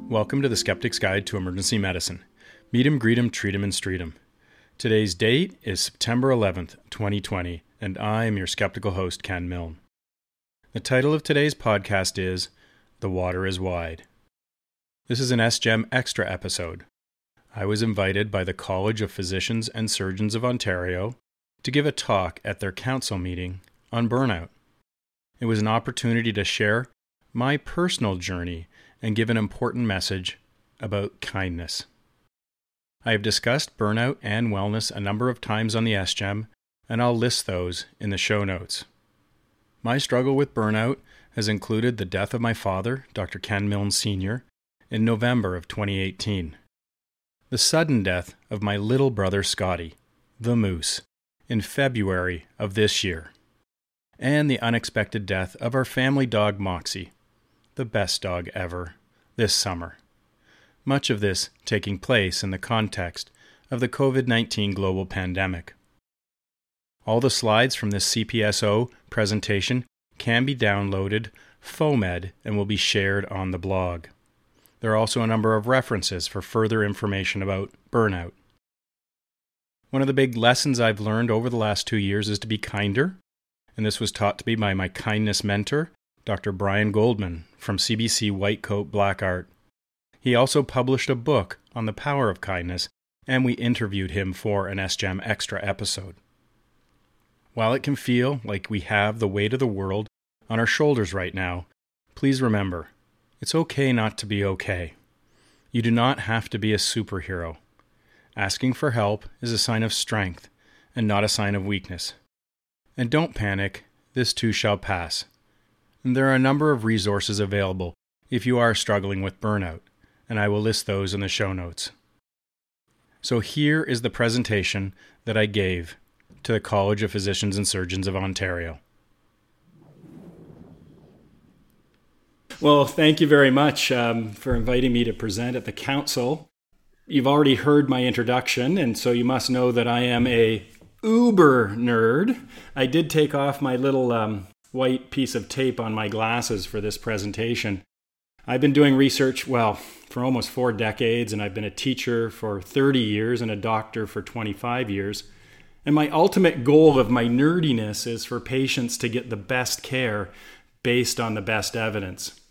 Welcome to the Skeptic's Guide to Emergency Medicine. Meet 'em, greet 'em, treat 'em, and street 'em. Today's date is September 11th, 2020, and I am your skeptical host, Ken Milne. The title of today's podcast is The Water is Wide. This is an SGEM Extra episode. I was invited by the College of Physicians and Surgeons of Ontario to give a talk at their council meeting on burnout. It was an opportunity to share my personal journey and give an important message about kindness. I have discussed burnout and wellness a number of times on the SGEM, and I'll list those in the show notes. My struggle with burnout has included the death of my father, Dr. Ken Milne Sr., in November of 2018, the sudden death of my little brother Scotty, the Moose, in February of this year, and the unexpected death of our family dog Moxie, the best dog ever, this summer. Much of this taking place in the context of the COVID-19 global pandemic. All the slides from this CPSO presentation can be downloaded FOAMed and will be shared on the blog. There are also a number of references for further information about burnout. One of the big lessons I've learned over the last 2 years is to be kinder, and this was taught to me by my kindness mentor, Dr. Brian Goldman from CBC White Coat Black Art. He also published a book on the power of kindness, and we interviewed him for an SGEM Extra episode. While it can feel like we have the weight of the world on our shoulders right now, please remember, it's okay not to be okay. You do not have to be a superhero. Asking for help is a sign of strength and not a sign of weakness. And don't panic, this too shall pass. And there are a number of resources available if you are struggling with burnout, and I will list those in the show notes. So here is the presentation that I gave to the College of Physicians and Surgeons of Ontario. Well, thank you very much for inviting me to present at the council. You've already heard my introduction, and so you must know that I am a uber nerd. I did take off my little white piece of tape on my glasses for this presentation. I've been doing research, for almost 4 decades, and I've been a teacher for 30 years and a doctor for 25 years. And my ultimate goal of my nerdiness is for patients to get the best care based on the best evidence.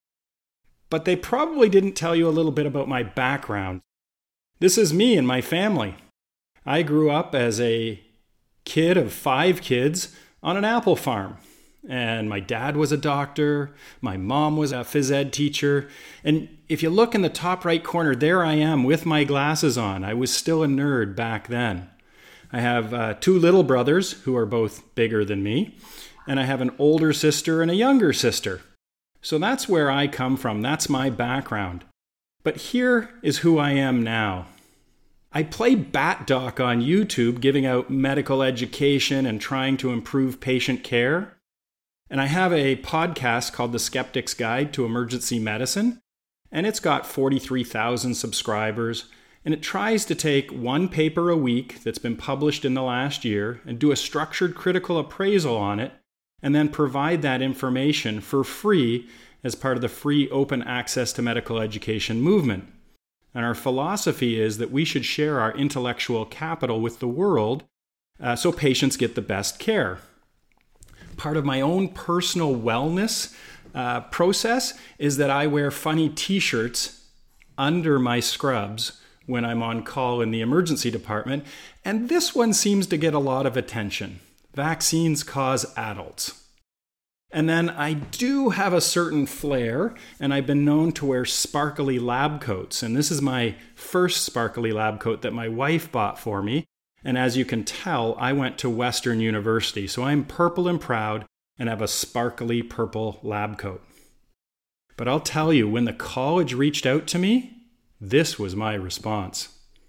But they probably didn't tell you a little bit about my background. This is me and my family. I grew up as a kid of 5 kids on an apple farm. And my dad was a doctor, my mom was a phys ed teacher, and if you look in the top right corner, there I am with my glasses on. I was still a nerd back then. I have 2 little brothers who are both bigger than me, and I have an older sister and a younger sister. So that's where I come from. That's my background. But here is who I am now. I play bat doc on YouTube, giving out medical education and trying to improve patient care. And I have a podcast called The Skeptic's Guide to Emergency Medicine, and it's got 43,000 subscribers, and it tries to take 1 paper a week that's been published in the last year and do a structured critical appraisal on it, and then provide that information for free as part of the free open access to medical education movement. And our philosophy is that we should share our intellectual capital with the world so patients get the best care. Part of my own personal wellness process is that I wear funny t-shirts under my scrubs when I'm on call in the emergency department, and this one seems to get a lot of attention. Vaccines cause adults. And then I do have a certain flair, and I've been known to wear sparkly lab coats, and this is my first sparkly lab coat that my wife bought for me. And as you can tell, I went to Western University, so I'm purple and proud and have a sparkly purple lab coat. But I'll tell you, when the college reached out to me, this was my response.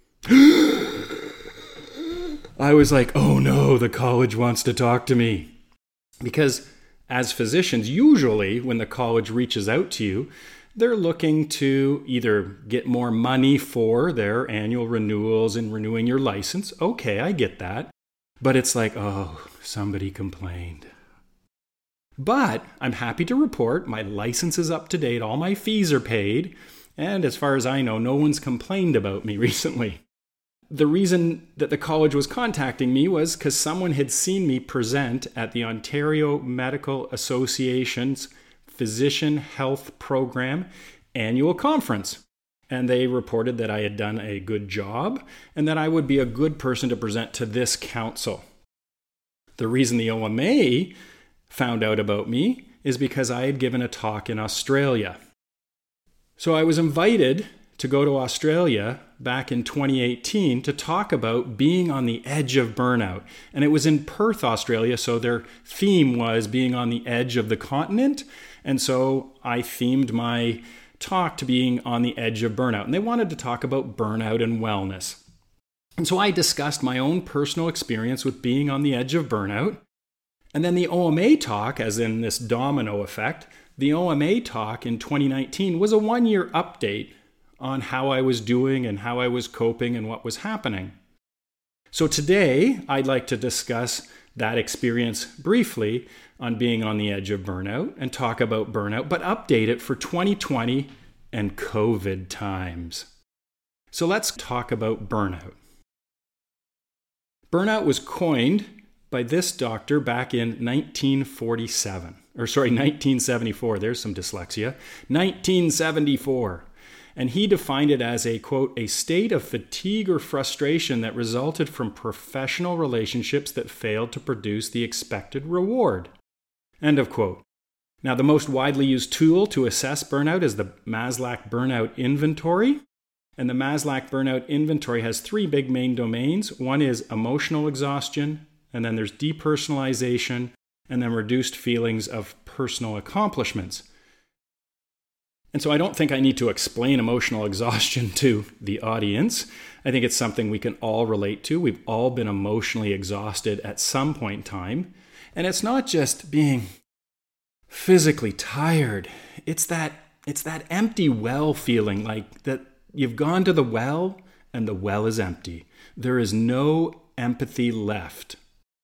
I was like, oh no, the college wants to talk to me. Because as physicians, usually when the college reaches out to you, they're looking to either get more money for their annual renewals and renewing your license. Okay, I get that. But it's like, oh, somebody complained. But I'm happy to report my license is up to date. All my fees are paid. And as far as I know, no one's complained about me recently. The reason that the college was contacting me was because someone had seen me present at the Ontario Medical Association's Physician Health Program annual conference. And they reported that I had done a good job and that I would be a good person to present to this council. The reason the OMA found out about me is because I had given a talk in Australia. So I was invited to go to Australia back in 2018 to talk about being on the edge of burnout. And it was in Perth, Australia, so their theme was being on the edge of the continent. And so I themed my talk to being on the edge of burnout. And they wanted to talk about burnout and wellness. And so I discussed my own personal experience with being on the edge of burnout. And then the OMA talk, as in this domino effect, the OMA talk in 2019 was a one-year update on how I was doing and how I was coping and what was happening. So today, I'd like to discuss that experience briefly on being on the edge of burnout and talk about burnout, but update it for 2020 and COVID times. So let's talk about burnout. Burnout was coined by this doctor back in 1974. There's some dyslexia. 1974. And he defined it as a, quote, a state of fatigue or frustration that resulted from professional relationships that failed to produce the expected reward. End of quote. Now, the most widely used tool to assess burnout is the Maslach Burnout Inventory. And the Maslach Burnout Inventory has three big main domains. One is emotional exhaustion, and then there's depersonalization, and then reduced feelings of personal accomplishments. And so I don't think I need to explain emotional exhaustion to the audience. I think it's something we can all relate to. We've all been emotionally exhausted at some point in time. And it's not just being physically tired. It's that empty well feeling, like that you've gone to the well and the well is empty. There is no empathy left.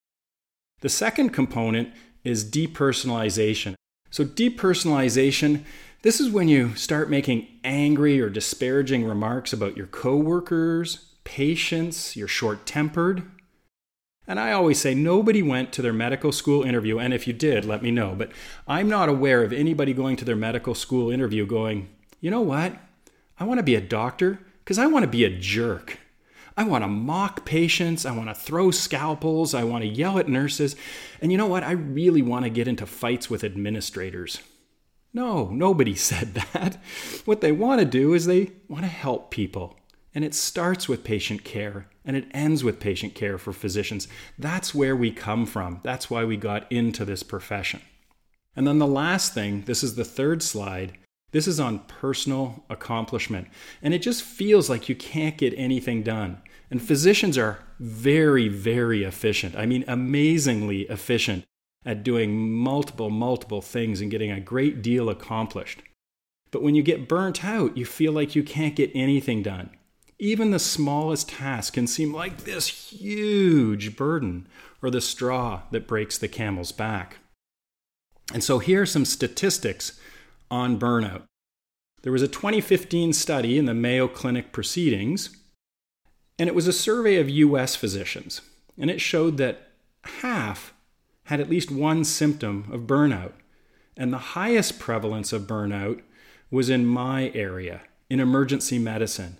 The second component is depersonalization. So depersonalization, this is when you start making angry or disparaging remarks about your coworkers, patients, you're short-tempered. And I always say nobody went to their medical school interview, and if you did, let me know. But I'm not aware of anybody going to their medical school interview going, you know what? I want to be a doctor because I want to be a jerk. I want to mock patients. I want to throw scalpels. I want to yell at nurses. And you know what? I really want to get into fights with administrators. No, nobody said that. What they want to do is they want to help people. And it starts with patient care and it ends with patient care for physicians. That's where we come from. That's why we got into this profession. And then the last thing, this is the third slide. This is on personal accomplishment. And it just feels like you can't get anything done. And physicians are very, very efficient. I mean, amazingly efficient at doing multiple things and getting a great deal accomplished. But when you get burnt out, you feel like you can't get anything done. Even the smallest task can seem like this huge burden or the straw that breaks the camel's back. And so here are some statistics on burnout. There was a 2015 study in the Mayo Clinic Proceedings, and it was a survey of U.S. physicians, and it showed that half had at least one symptom of burnout, and the highest prevalence of burnout was in my area, in emergency medicine.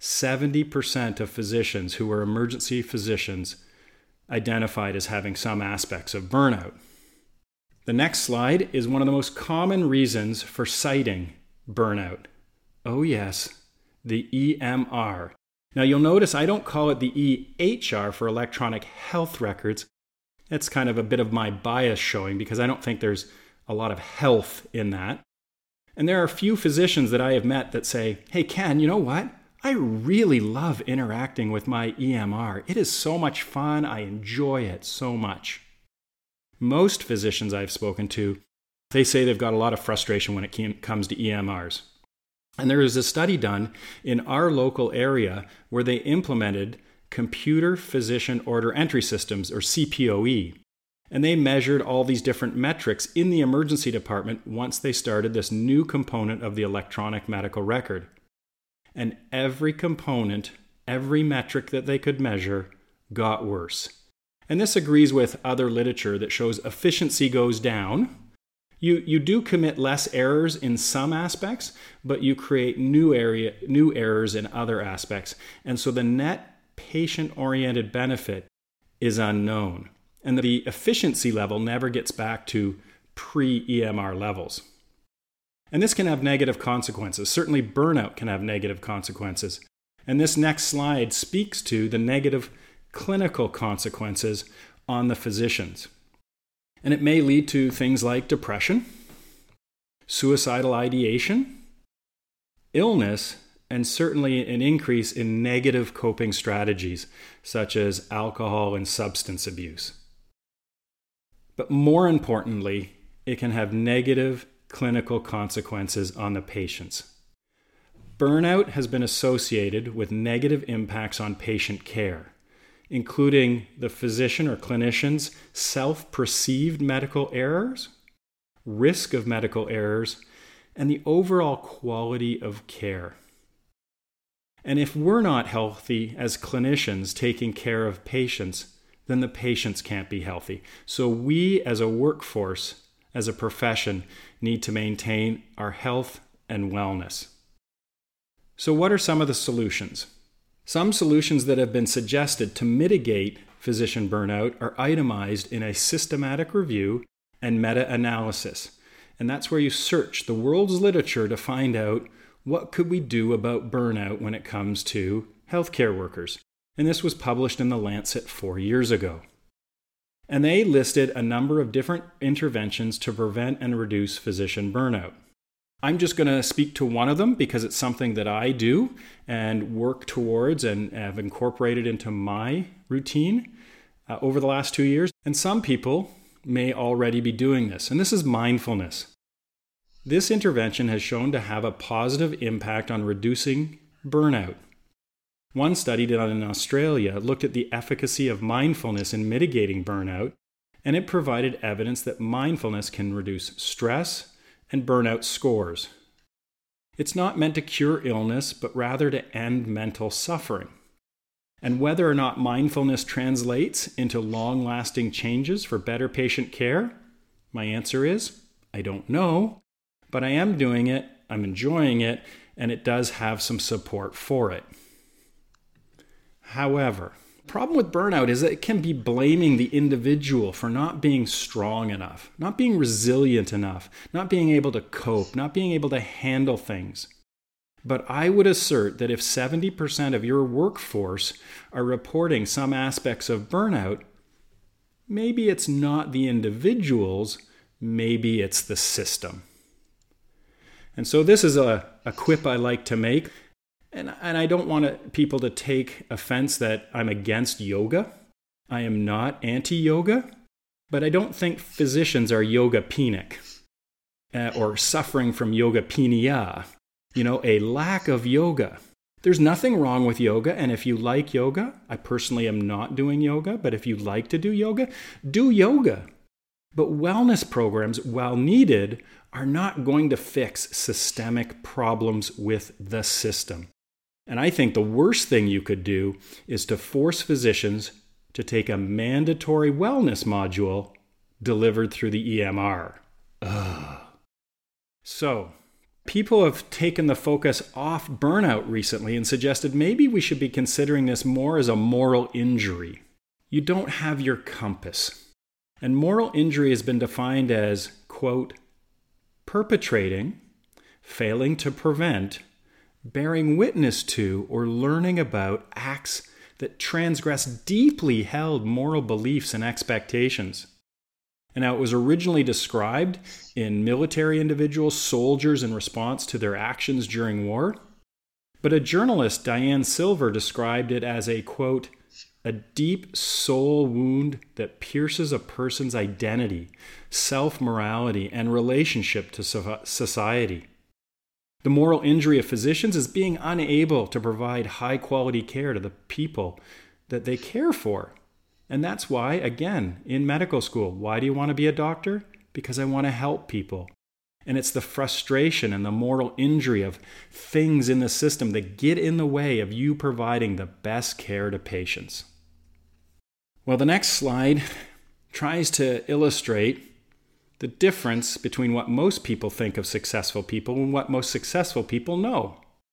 70% of physicians who were emergency physicians identified as having some aspects of burnout. The next slide is one of the most common reasons for citing burnout. Oh yes, the EMR. Now you'll notice I don't call it the EHR for electronic health records. That's kind of a bit of my bias showing because I don't think there's a lot of health in that. And there are a few physicians that I have met that say, hey Ken, you know what? I really love interacting with my EMR. It is so much fun. I enjoy it so much. Most physicians I've spoken to, they say they've got a lot of frustration when it comes to EMRs. And there was a study done in our local area where they implemented computer physician order entry systems, or CPOE. And they measured all these different metrics in the emergency department once they started this new component of the electronic medical record. And every component, every metric that they could measure, got worse. And this agrees with other literature that shows efficiency goes down. You do commit less errors in some aspects, but you create new errors in other aspects. And so the net patient-oriented benefit is unknown. And the efficiency level never gets back to pre-EMR levels. And this can have negative consequences. Certainly burnout can have negative consequences. And this next slide speaks to the negative clinical consequences on the physicians. And it may lead to things like depression, suicidal ideation, illness, and certainly an increase in negative coping strategies such as alcohol and substance abuse. But more importantly, it can have negative clinical consequences on the patients. Burnout has been associated with negative impacts on patient care, including the physician or clinician's self-perceived medical errors, risk of medical errors, and the overall quality of care. And if we're not healthy as clinicians taking care of patients, then the patients can't be healthy. So we as a workforce, as a profession, need to maintain our health and wellness. So what are some of the solutions? Some solutions that have been suggested to mitigate physician burnout are itemized in a systematic review and meta-analysis. And that's where you search the world's literature to find out what could we do about burnout when it comes to healthcare workers. And this was published in The Lancet 4 years ago. And they listed a number of different interventions to prevent and reduce physician burnout. I'm just going to speak to one of them because it's something that I do and work towards and have incorporated into my routine over the last 2 years. And some people may already be doing this, and this is mindfulness. This intervention has shown to have a positive impact on reducing burnout. One study done in Australia looked at the efficacy of mindfulness in mitigating burnout, and it provided evidence that mindfulness can reduce stress and burnout scores. It's not meant to cure illness, but rather to end mental suffering. And whether or not mindfulness translates into long-lasting changes for better patient care, my answer is, I don't know, but I am doing it, I'm enjoying it, and it does have some support for it. However, the problem with burnout is that it can be blaming the individual for not being strong enough, not being resilient enough, not being able to cope, not being able to handle things. But I would assert that if 70% of your workforce are reporting some aspects of burnout, maybe it's not the individuals, maybe it's the system. And so this is a quip I like to make. And I don't want people to take offense that I'm against yoga. I am not anti-yoga, but I don't think physicians are yogapenic or suffering from yogapenia, a lack of yoga. There's nothing wrong with yoga, and if you like yoga, I personally am not doing yoga, but if you like to do yoga, do yoga. But wellness programs, while needed, are not going to fix systemic problems with the system. And I think the worst thing you could do is to force physicians to take a mandatory wellness module delivered through the EMR. Ugh. So, people have taken the focus off burnout recently and suggested maybe we should be considering this more as a moral injury. You don't have your compass. And moral injury has been defined as, quote, perpetrating, failing to prevent, bearing witness to, or learning about acts that transgress deeply held moral beliefs and expectations. And now it was originally described in military individuals, soldiers, in response to their actions during war. But a journalist, Diane Silver, described it as a, quote, a deep soul wound that pierces a person's identity, self-morality, and relationship to society. The moral injury of physicians is being unable to provide high-quality care to the people that they care for. And that's why, again, in medical school, why do you want to be a doctor? Because I want to help people. And it's the frustration and the moral injury of things in the system that get in the way of you providing the best care to patients. Well, the next slide tries to illustrate the difference between what most people think of successful people and what most successful people know.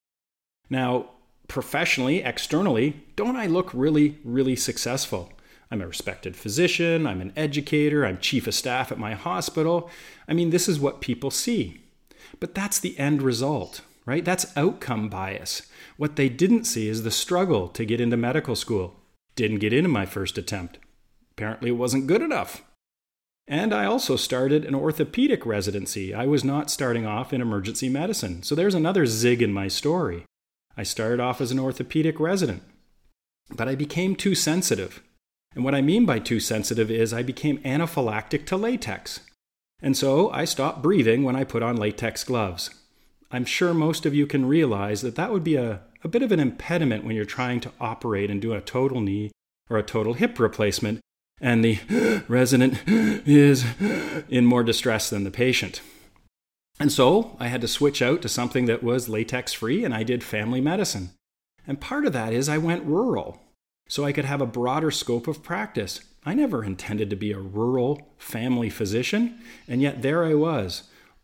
Now, professionally, externally, don't I look really, really successful? I'm a respected physician, I'm an educator, I'm chief of staff at my hospital. I mean, this is what people see. But that's the end result, right? That's outcome bias. What they didn't see is the struggle to get into medical school. Didn't get in my first attempt. Apparently it wasn't good enough. And I also started an orthopedic residency. I was not starting off in emergency medicine. So there's another zig in my story. I started off as an orthopedic resident, but I became too sensitive. And what I mean by too sensitive is I became anaphylactic to latex. And so I stopped breathing when I put on latex gloves. I'm sure most of you can realize that that would be a bit of an impediment when you're trying to operate and do a total knee or a total hip replacement, and the resident is in more distress than the patient. And so I had to switch out to something that was latex-free, and I did family medicine. And part of that is I went rural, so I could have a broader scope of practice. I never intended to be a rural family physician, and yet there I was,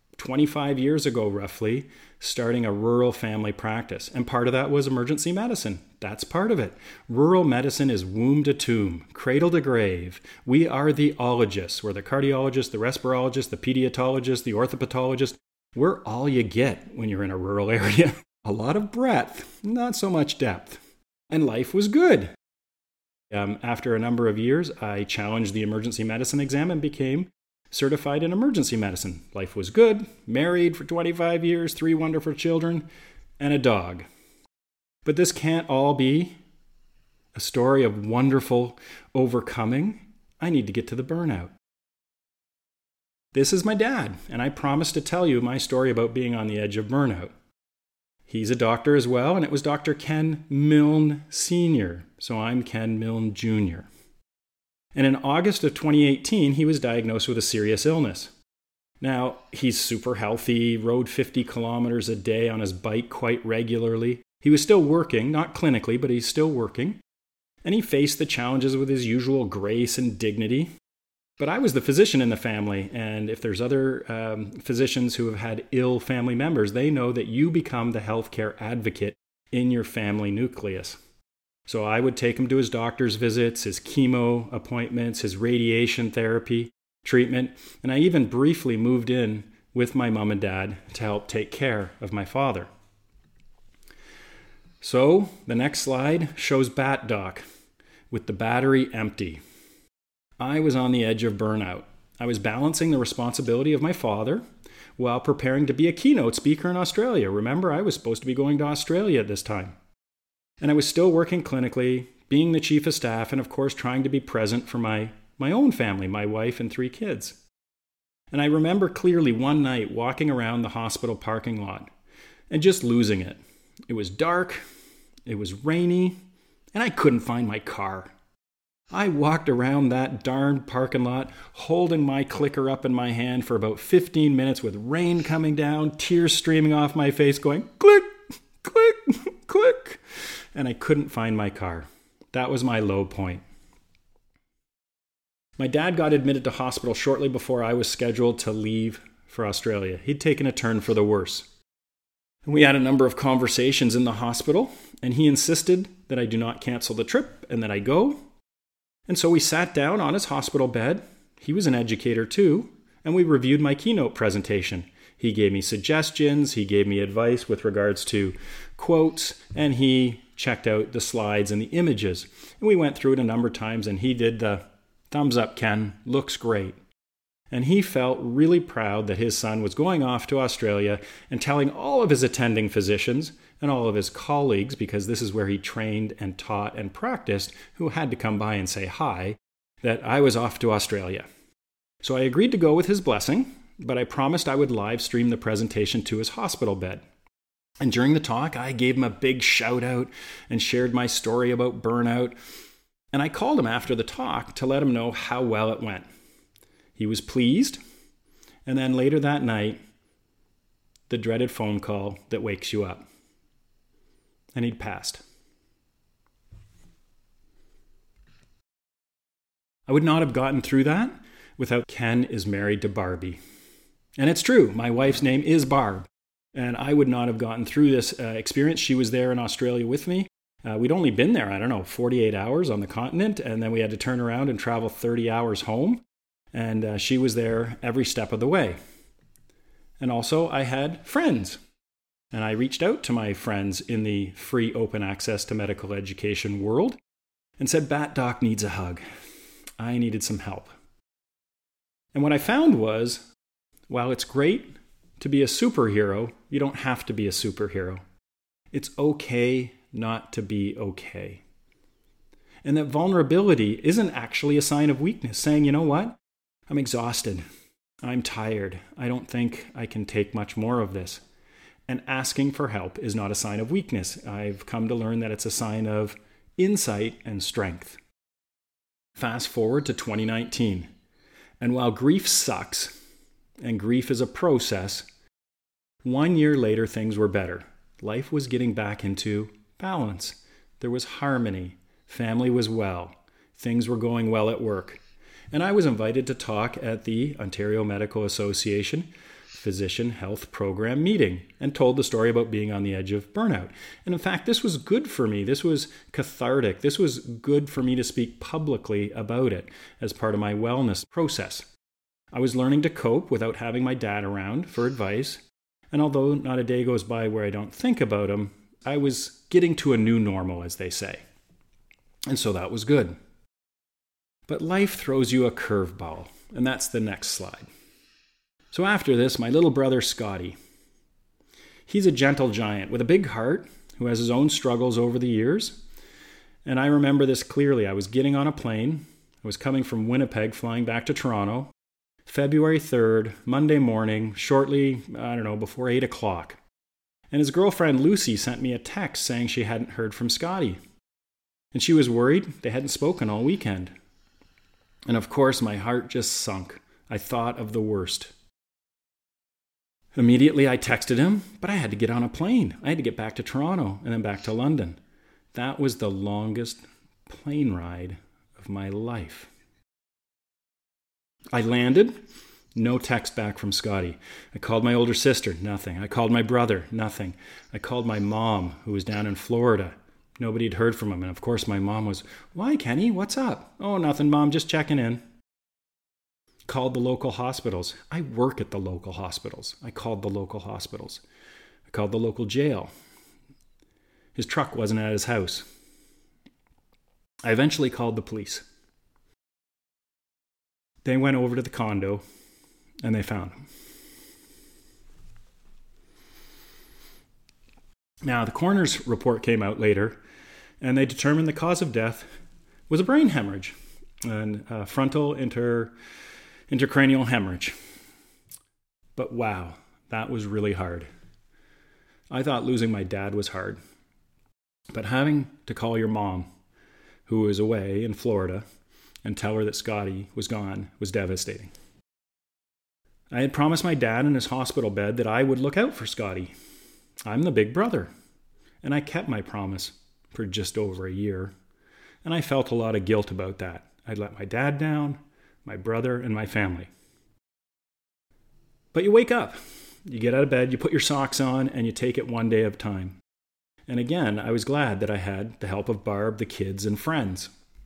25 years ago roughly, starting a rural family practice. And part of that was emergency medicine. That's part of it. Rural medicine is womb to tomb, cradle to grave. We are the ologists. We're the cardiologist, the respirologist, the pediatrologist, the orthopathologist. We're all you get when you're in a rural area. A lot of breadth, not so much depth. And life was good. After a number of years, I challenged the emergency medicine exam and became certified in emergency medicine. Life was good, married for 25 years, 3 wonderful children, and a dog. But this can't all be a story of wonderful overcoming. I need to get to the burnout. This is my dad, and I promised to tell you my story about being on the edge of burnout. He's a doctor as well, and it was Dr. Ken Milne Sr., so I'm Ken Milne Jr. And in August of 2018, he was diagnosed with a serious illness. Now, he's super healthy, rode 50 kilometers a day on his bike quite regularly. He was still working, not clinically, but he's still working. And he faced the challenges with his usual grace and dignity. But I was the physician in the family, and if there's other physicians who have had ill family members, they know that you become the healthcare advocate in your family nucleus. So I would take him to his doctor's visits, his chemo appointments, his radiation therapy treatment, and I even briefly moved in with my mom and dad to help take care of my father. So the next slide shows Bat Doc with the battery empty. I was on the edge of burnout. I was balancing the responsibility of my father while preparing to be a keynote speaker in Australia. Remember, I was supposed to be going to Australia at this time. And I was still working clinically, being the chief of staff, and of course trying to be present for my own family, my wife and 3 kids. And I remember clearly one night walking around the hospital parking lot and just losing it. It was dark, it was rainy, and I couldn't find my car. I walked around that darn parking lot holding my clicker up in my hand for about 15 minutes with rain coming down, tears streaming off my face, going click, click, click. And I couldn't find my car. That was my low point. My dad got admitted to hospital shortly before I was scheduled to leave for Australia. He'd taken a turn for the worse. And we had a number of conversations in the hospital, and he insisted that I do not cancel the trip and that I go. And so we sat down on his hospital bed. He was an educator too, and we reviewed my keynote presentation. He gave me suggestions, he gave me advice with regards to quotes, and he checked out the slides and the images. And we went through it a number of times, and he did the thumbs up, Ken, looks great. And he felt really proud that his son was going off to Australia and telling all of his attending physicians and all of his colleagues, because this is where he trained and taught and practiced, who had to come by and say hi, that I was off to Australia. So I agreed to go with his blessing, but I promised I would live stream the presentation to his hospital bed. And during the talk, I gave him a big shout out and shared my story about burnout. And I called him after the talk to let him know how well it went. He was pleased. And then later that night, the dreaded phone call that wakes you up. And he'd passed. I would not have gotten through that without Ken is married to Barbie. And it's true, my wife's name is Barb. And I would not have gotten through this experience. She was there in Australia with me. We'd only been there, 48 hours on the continent. And then we had to turn around and travel 30 hours home. And she was there every step of the way. And also I had friends. And I reached out to my friends in the free open access to medical education world and said, Bat Doc needs a hug. I needed some help. And what I found was, while it's great to be a superhero, you don't have to be a superhero. It's okay not to be okay. And that vulnerability isn't actually a sign of weakness, saying, you know what? I'm exhausted. I'm tired. I don't think I can take much more of this. And asking for help is not a sign of weakness. I've come to learn that it's a sign of insight and strength. Fast forward to 2019. And while grief sucks, and grief is a process, 1 year later things were better. Life was getting back into balance. There was harmony. Family was well. Things were going well at work. And I was invited to talk at the Ontario Medical Association Physician Health Program meeting and told the story about being on the edge of burnout. And in fact, this was good for me. This was cathartic. This was good for me to speak publicly about it as part of my wellness process. I was learning to cope without having my dad around for advice. And although not a day goes by where I don't think about him, I was getting to a new normal, as they say. And so that was good. But life throws you a curveball, and that's the next slide. So after this, my little brother Scotty. He's a gentle giant with a big heart who has his own struggles over the years. And I remember this clearly. I was getting on a plane. I was coming from Winnipeg, flying back to Toronto. February 3rd, Monday morning, shortly, before 8 o'clock. And his girlfriend Lucy sent me a text saying she hadn't heard from Scotty. And she was worried. They hadn't spoken all weekend. And of course, my heart just sunk. I thought of the worst. Immediately, I texted him, but I had to get on a plane. I had to get back to Toronto and then back to London. That was the longest plane ride of my life. I landed, no text back from Scotty. I called my older sister, nothing. I called my brother, nothing. I called my mom, who was down in Florida. Nobody had heard from him. And of course, my mom was, "Why, Kenny? What's up?" "Oh, nothing, Mom, just checking in." Called the local hospitals. I work at the local hospitals. I called the local hospitals. I called the local jail. His truck wasn't at his house. I eventually called the police. They went over to the condo and they found him. Now, the coroner's report came out later and they determined the cause of death was a brain hemorrhage and frontal intracranial hemorrhage. But wow, that was really hard. I thought losing my dad was hard. But having to call your mom, who was away in Florida, and tell her that Scotty was gone was devastating. I had promised my dad in his hospital bed that I would look out for Scotty. I'm the big brother. And I kept my promise for just over a year. And I felt a lot of guilt about that. I'd let my dad down, my brother, and my family. But you wake up. You get out of bed, you put your socks on, and you take it one day at a time. And again, I was glad that I had the help of Barb, the kids, and friends.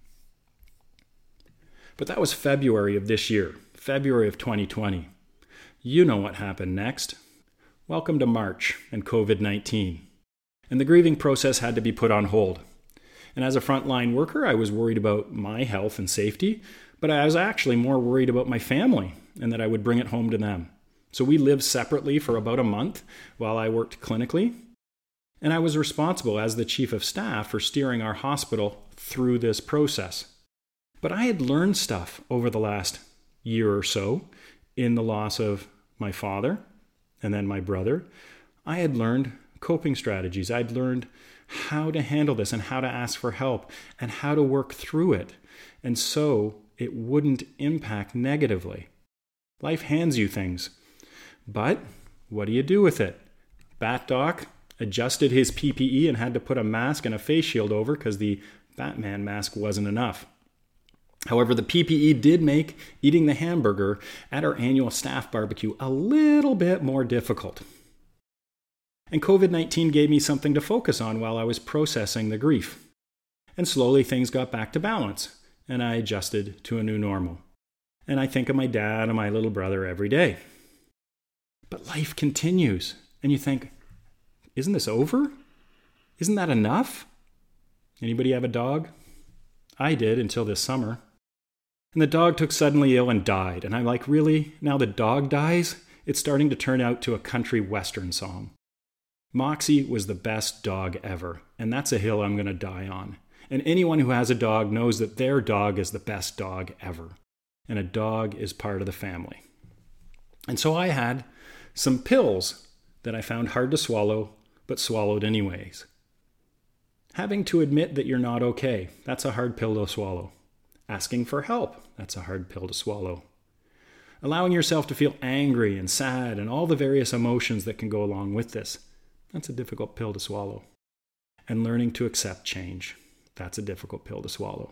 But that was February of this year, February of 2020. You know what happened next. Welcome to March and COVID-19. And the grieving process had to be put on hold. And as a frontline worker, I was worried about my health and safety, but I was actually more worried about my family and that I would bring it home to them. So we lived separately for about a month while I worked clinically. And I was responsible as the chief of staff for steering our hospital through this process. But I had learned stuff over the last year or so in the loss of my father and then my brother. I had learned coping strategies. I'd learned how to handle this and how to ask for help and how to work through it. And so it wouldn't impact negatively. Life hands you things. But What do you do with it? Bat Doc adjusted his PPE and had to put a mask and a face shield over because the Batman mask wasn't enough. However, the PPE did make eating the hamburger at our annual staff barbecue a little bit more difficult. And COVID-19 gave me something to focus on while I was processing the grief. And slowly things got back to balance, and I adjusted to a new normal. And I think of my dad and my little brother every day. But life continues, and you think, isn't this over? Isn't that enough? Anybody have a dog? I did until this summer. And the dog took suddenly ill and died. And I'm like, really? Now the dog dies? It's starting to turn out to a country western song. Moxie was the best dog ever. And that's a hill I'm going to die on. And anyone who has a dog knows that their dog is the best dog ever. And a dog is part of the family. And so I had some pills that I found hard to swallow, but swallowed anyways. Having to admit that you're not okay, that's a hard pill to swallow. Asking for help, that's a hard pill to swallow. Allowing yourself to feel angry and sad and all the various emotions that can go along with this, that's a difficult pill to swallow. And learning to accept change, that's a difficult pill to swallow.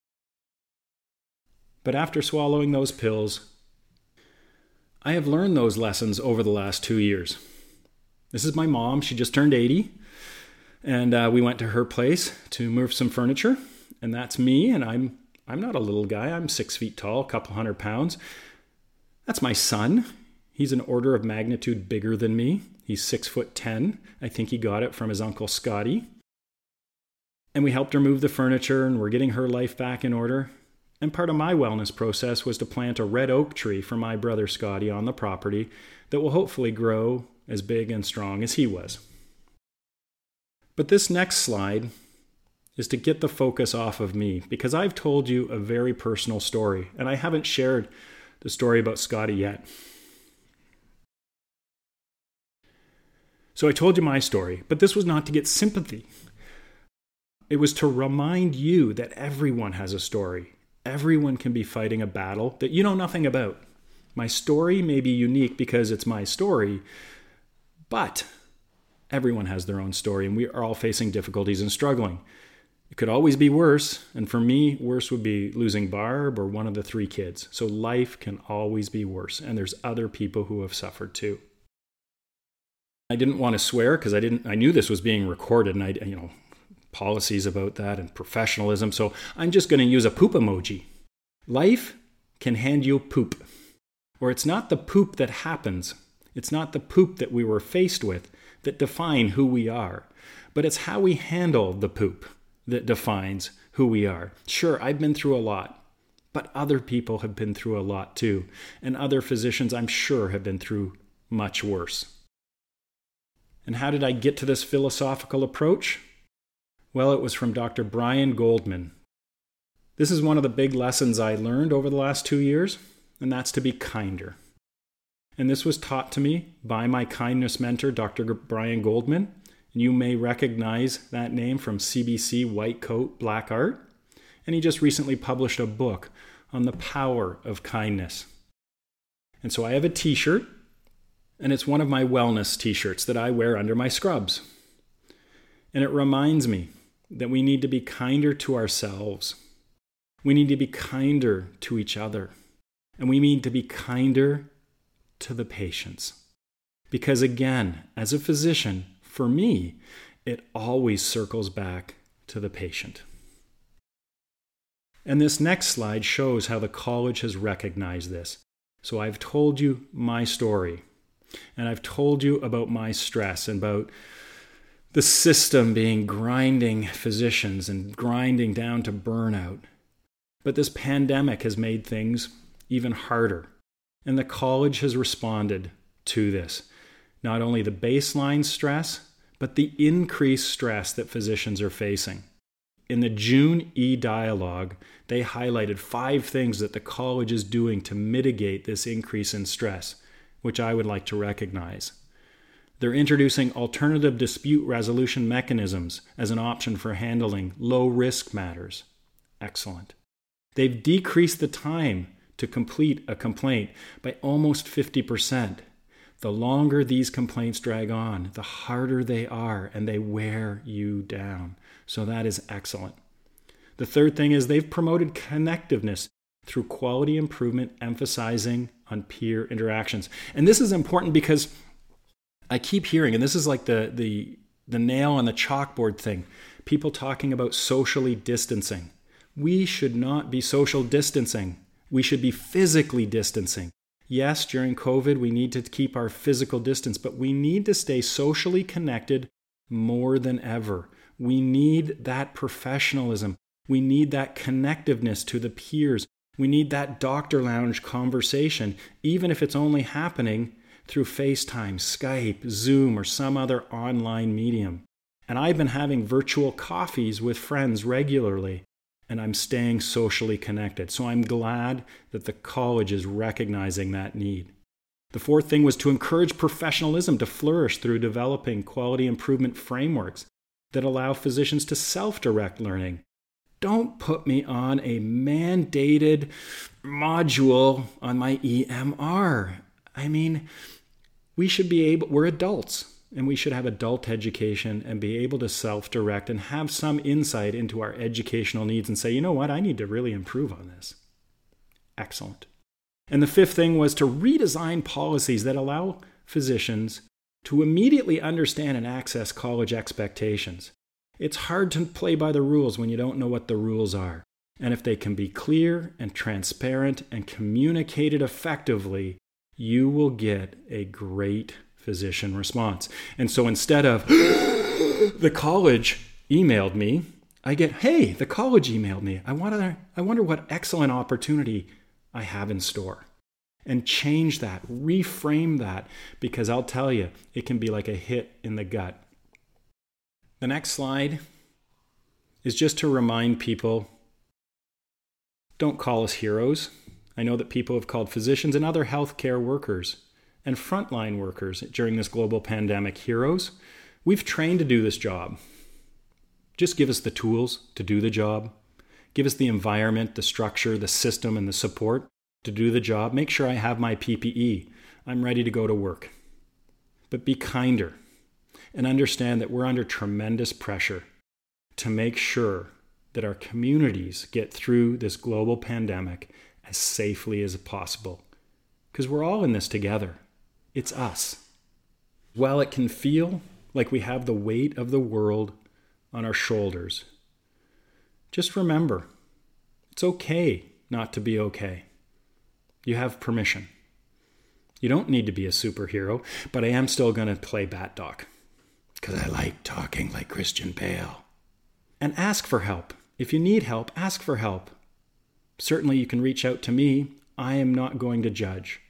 But after swallowing those pills, I have learned those lessons over the last 2 years. This is my mom. She just turned 80. And we went to her place to move some furniture. And that's me. And I'm not a little guy. I'm 6 feet tall, a couple 100 pounds. That's my son. He's an order of magnitude bigger than me. He's 6'10". I think he got it from his uncle Scotty. And we helped her move the furniture, and we're getting her life back in order. And part of my wellness process was to plant a red oak tree for my brother Scotty on the property that will hopefully grow as big and strong as he was. But this next slide is to get the focus off of me, because I've told you a very personal story, and I haven't shared the story about Scotty yet. So I told you my story, but this was not to get sympathy. It was to remind you that everyone has a story. Everyone can be fighting a battle that you know nothing about. My story may be unique because it's my story, but everyone has their own story, and we are all facing difficulties and struggling. It could always be worse, and for me, worse would be losing Barb or one of the 3 kids. So life can always be worse, and there's other people who have suffered too. I didn't want to swear because I knew this was being recorded, and policies about that and professionalism, so I'm just going to use a poop emoji. Life can hand you poop. Or it's not the poop that happens. It's not the poop that we were faced with that define who we are. But it's how we handle the poop that defines who we are. Sure, I've been through a lot, but other people have been through a lot too. And other physicians, I'm sure, have been through much worse. And how did I get to this philosophical approach? Well, it was from Dr. Brian Goldman. This is one of the big lessons I learned over the last 2 years, and that's to be kinder. And this was taught to me by my kindness mentor, Dr. Brian Goldman. And you may recognize that name from CBC White Coat, Black Art. And he just recently published a book on the power of kindness. And so I have a t-shirt, and it's one of my wellness t-shirts that I wear under my scrubs. And it reminds me that we need to be kinder to ourselves. We need to be kinder to each other. And we need to be kinder to the patients. Because again, as a physician, for me, it always circles back to the patient. And this next slide shows how the college has recognized this. So I've told you my story, and I've told you about my stress and about the system being grinding physicians and grinding down to burnout. But this pandemic has made things even harder. And the college has responded to this. Not only the baseline stress, but the increased stress that physicians are facing. In the June e-dialogue, they highlighted 5 things that the college is doing to mitigate this increase in stress, which I would like to recognize. They're introducing alternative dispute resolution mechanisms as an option for handling low-risk matters. Excellent. They've decreased the time to complete a complaint by almost 50%. The longer these complaints drag on, the harder they are, and they wear you down. So that is excellent. The third thing is they've promoted connectiveness through quality improvement, emphasizing on peer interactions. And this is important because I keep hearing, and this is like the nail on the chalkboard thing, people talking about socially distancing. We should not be social distancing. We should be physically distancing. Yes, during COVID, we need to keep our physical distance, but we need to stay socially connected more than ever. We need that professionalism. We need that connectiveness to the peers. We need that doctor lounge conversation, even if it's only happening through FaceTime, Skype, Zoom, or some other online medium. And I've been having virtual coffees with friends regularly, and I'm staying socially connected. So I'm glad that the college is recognizing that need. The fourth thing was to encourage professionalism to flourish through developing quality improvement frameworks that allow physicians to self-direct learning. Don't put me on a mandated module on my EMR. I mean, we're adults, and we should have adult education and be able to self-direct and have some insight into our educational needs and say, you know what, I need to really improve on this. Excellent. And the fifth thing was to redesign policies that allow physicians to immediately understand and access college expectations. It's hard to play by the rules when you don't know what the rules are. And if they can be clear and transparent and communicated effectively, you will get a great physician response. And so instead of, the college emailed me, I get, hey, the college emailed me. I wonder what excellent opportunity I have in store. And change that, reframe that, because I'll tell you, it can be like a hit in the gut. The next slide is just to remind people, don't call us heroes. I know that people have called physicians and other healthcare workers and frontline workers during this global pandemic heroes. We've trained to do this job. Just give us the tools to do the job. Give us the environment, the structure, the system, and the support to do the job. Make sure I have my PPE. I'm ready to go to work. But be kinder and understand that we're under tremendous pressure to make sure that our communities get through this global pandemic as safely as possible. Because we're all in this together. It's us. While it can feel like we have the weight of the world on our shoulders, just remember, it's okay not to be okay. You have permission. You don't need to be a superhero, but I am still going to play Bat Doc because I like talking like Christian Bale. And ask for help. If you need help, ask for help. Certainly you can reach out to me. I am not going to judge.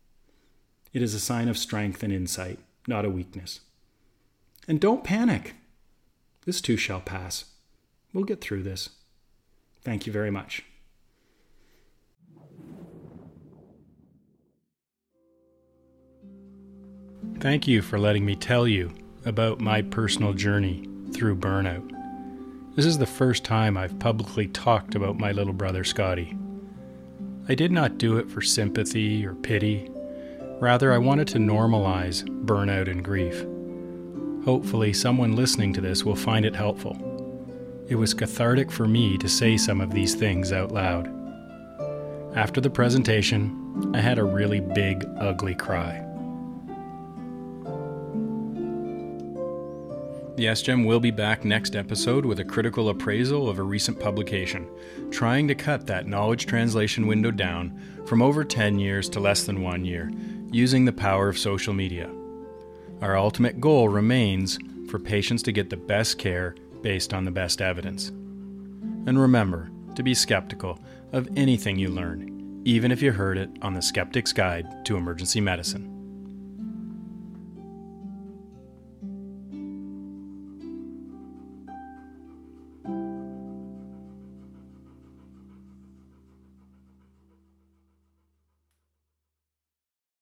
It is a sign of strength and insight, not a weakness. And don't panic. This too shall pass. We'll get through this. Thank you very much. Thank you for letting me tell you about my personal journey through burnout. This is the first time I've publicly talked about my little brother Scotty. I did not do it for sympathy or pity. Rather, I wanted to normalize burnout and grief. Hopefully, someone listening to this will find it helpful. It was cathartic for me to say some of these things out loud. After the presentation, I had a really big, ugly cry. The SGEM will be back next episode with a critical appraisal of a recent publication, trying to cut that knowledge translation window down from over 10 years to less than 1 year, using the power of social media. Our ultimate goal remains for patients to get the best care based on the best evidence. And remember to be skeptical of anything you learn, even if you heard it on the Skeptic's Guide to Emergency Medicine.